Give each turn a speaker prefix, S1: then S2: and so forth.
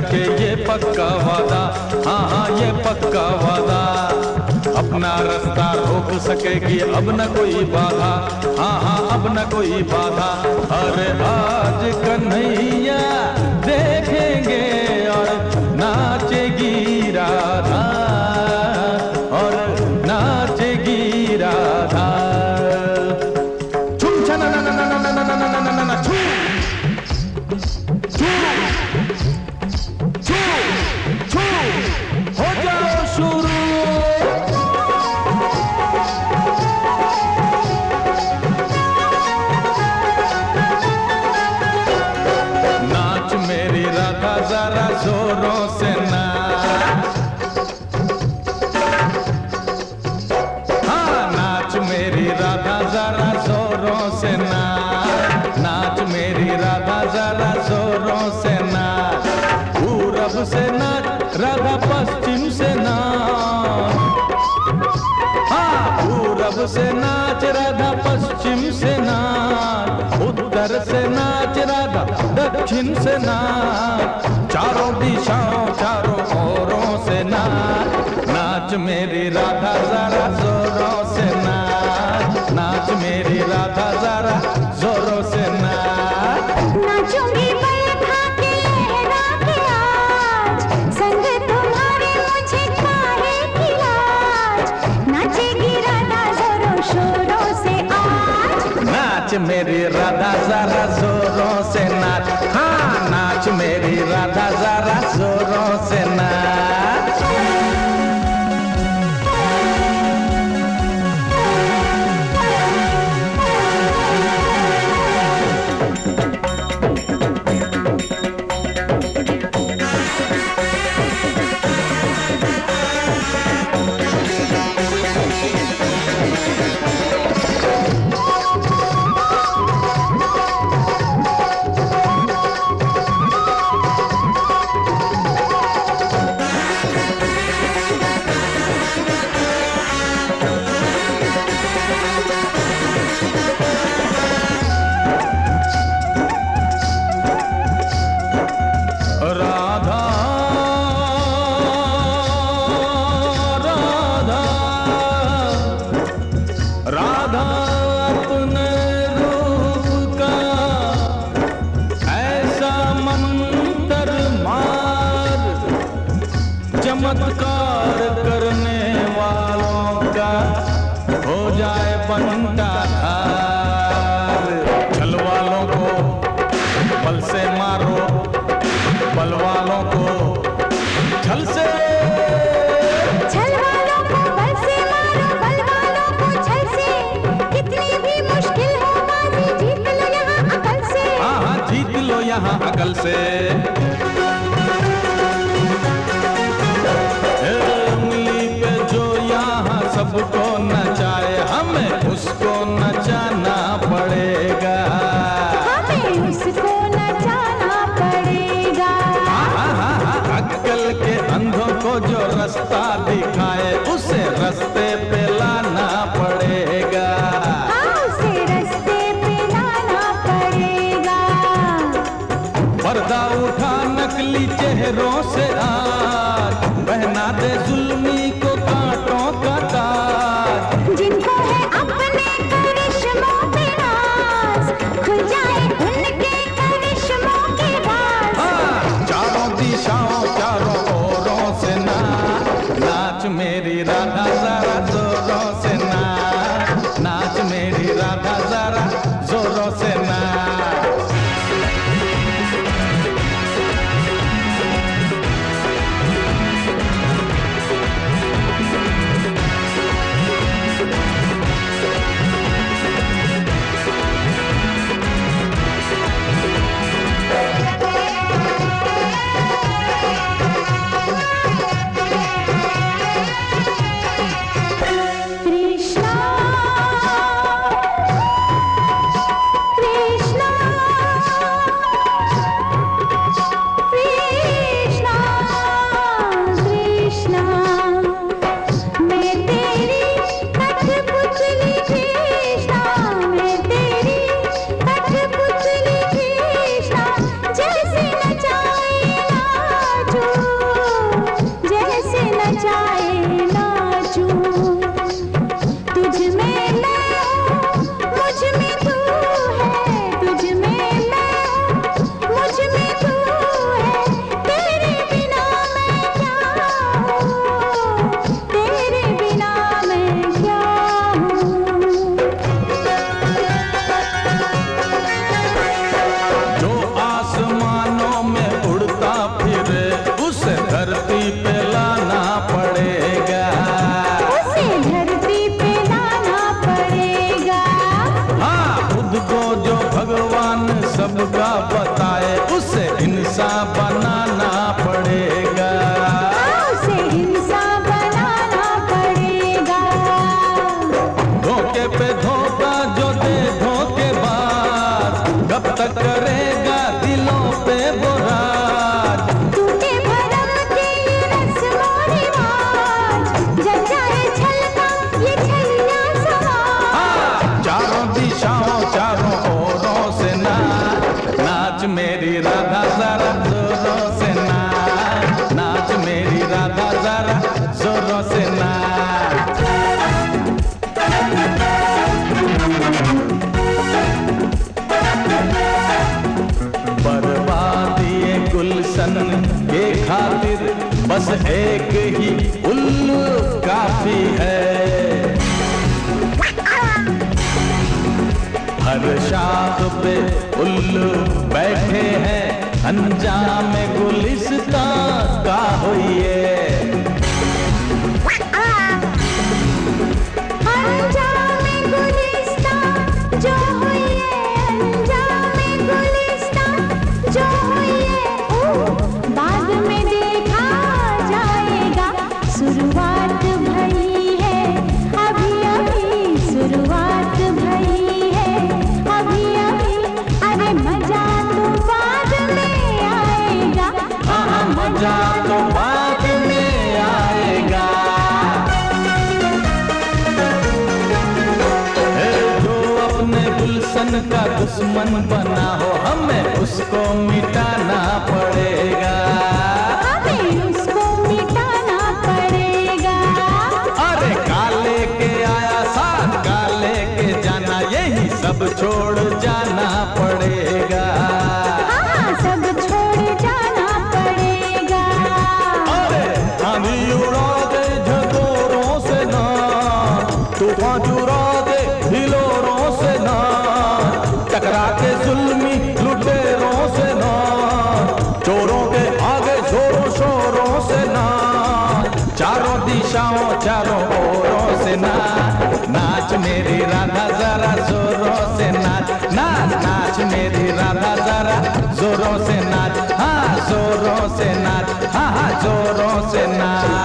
S1: करके ये पक्का वादा, हाँ हाँ ये पक्का वादा, अपना रास्ता रोक सकेगी अब न कोई बाधा, हाँ हाँ अब न कोई बाधा। अरे आज कन्हैया देखेंगे और नाचेगी राधा, और नाचेगी राधा। छूम छा ना ना ना ना ना ना ना ना ना ना छू छू छू छू, हो जाओ शुरू। नाच मेरी राधा जरा जोरों से नाच, हाँ नाच मेरी राधा जरा जोरों से नाच, नाच मेरी राधा जरा जोरों से नाच। पूरब से नाच राधा पश्चिम से नाच, हाँ पूरब से नाच राधा पश्चिम से नाच, उत्तर से नाच राधा दक्षिण से नाच, चारों दिशाओं चारों ओरों से नाच। नाच मेरी राधा जरा जोरों से नाच, नाच मेरी राधा जरा जोरों से नाच।
S2: नाचूंगी पल खा के लहरा के आज, संग तुम्हारे मुझे काहे की लाज, नाचेगी राधा जोरों शोरों से आज।
S1: नाच मेरी राधा जरा जोरों से नाच, हाँ नाच मेरी राधा जरा जोरों से नाच। राधा राधा राधा अपने रूप का ऐसा मंतर मार, चमत्कार करने वालों का हो जाए बनता हार। छल वालों को बल से मारो, बल वालों को छल से,
S2: छल वालों को बल से मारो, बल वालों को छल से, कितनी भी मुश्किल हो बाजी जीत लो यहाँ अकल से,
S1: हाँ हाँ जीत लो यहाँ अकल से। उंगली पे जो यहाँ सबको नचाए, हमें उसको नचाना पड़ेगा,
S2: हमें उसको नचाना पड़ेगा।
S1: अक्कल के अंधों को जो रास्ता दिखाए उसे रास्ते पे लाना पड़ेगा,
S2: हाँ उसे रास्ते पे लाना पड़ेगा।
S1: पर्दा उठा नकली चेहरों से आज, बहना दे जुल्मी को कांटों का ताज।
S2: जिनको है अपने करिश्मों पे नाज, खुल जाए उनके करिश्मों के राज।
S1: हाँ चारों दिशाओं चारों ओरों से नाच, नाच मेरी राधा जरा जोरों से नाच, नाच मेरी राधा जरा जोरों से नाच।
S2: कृष्णा
S1: बस एक ही उल्लू काफी है। हर शाख पे उल्लू बैठे हैं, अंजाम गुलिस्तां का होइए। मजा तो बाद में आएगा। जो अपने गुलशन का दुश्मन बना हो, हमें उसको मिटाना पड़ेगा।
S2: हमें उसको मिटाना पड़ेगा।
S1: अरे काले के आया साथ, काले के जाना, यही सब छोड़ जाना पड़ेगा।
S2: हाँ, सब छोड़ जाना पड़ेगा।
S1: आंधी उड़ा दे झकोरों से ना, तूफान चुरा दे हिलोरों से ना, टकरा के जुल्मी लुटेरों से ना, चोरों के आगे जोरों शोरों से ना, चारों दिशाओं चारों ओरों से ना। नाच मेरी राधा जरा जोरों से नाच, नाच नाच मेरी राधा जरा जोरों से नाच, हाँ जोरों से नाच, हाँ हाँ जोरों से नाच।